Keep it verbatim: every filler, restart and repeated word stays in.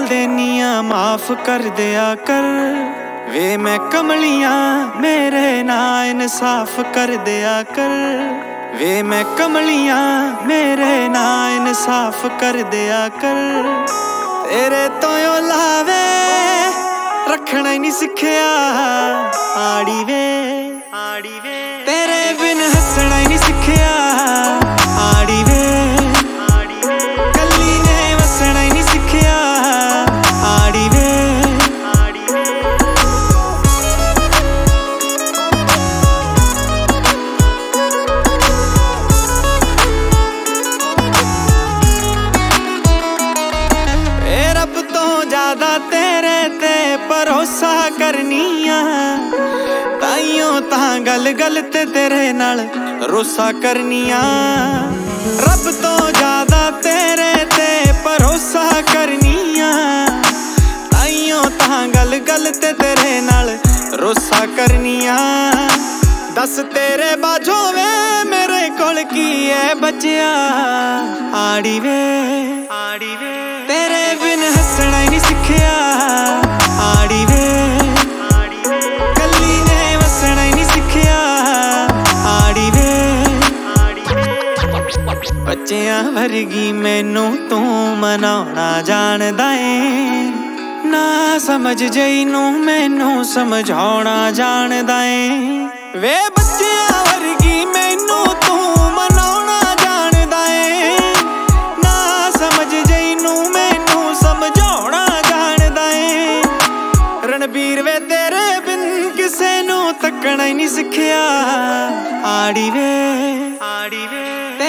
देनिया माफ कर दिया कर वे मैं कमलियां मेरे ना इंसाफ कर दिया कर वे मैं कमलियां मेरे ना इंसाफ कर दिया कर तेरे तो यो लावे रखना ही नहीं सिखिया आड़ी वे आड़ी वे तेरे बिन हंसना ही नहीं सिखिया आड़ी वे कली ने वसना ही नहीं सिखिया आड़ी वे रब तो ज्यादा तेरे ते भरोसा करनिया ताइयों तां गल गल ते तेरे नाल रोसा करनिया रब तो ज्यादा तेरे ते भरोसा करनिया ताइयों तां गल गल ते तेरे नाल रोसा करनिया दस तेरे बाजो वे मेरे कोल की है बचिया आड़ी वे आड़ी वे तेरे बिन हंसना ही नहीं सिखिया आड़ी वे कली ने वसना ही नहीं सिखिया आड़ी वे बच्चियां वर्गी मैनू तू मनाउणा जानदा ऐ ना समझ जईनू मैनू समझाउणा जानदा ऐ वे बच्चियां वर्गी मैनू तू मनाउणा जानदा ऐ ना समझ जईनू मैनू समझाउणा जानदा ऐ रणबीर वे तेरे बिन किसे नू तकना ही नहीं सिखिया आड़ी वे आड़ी वे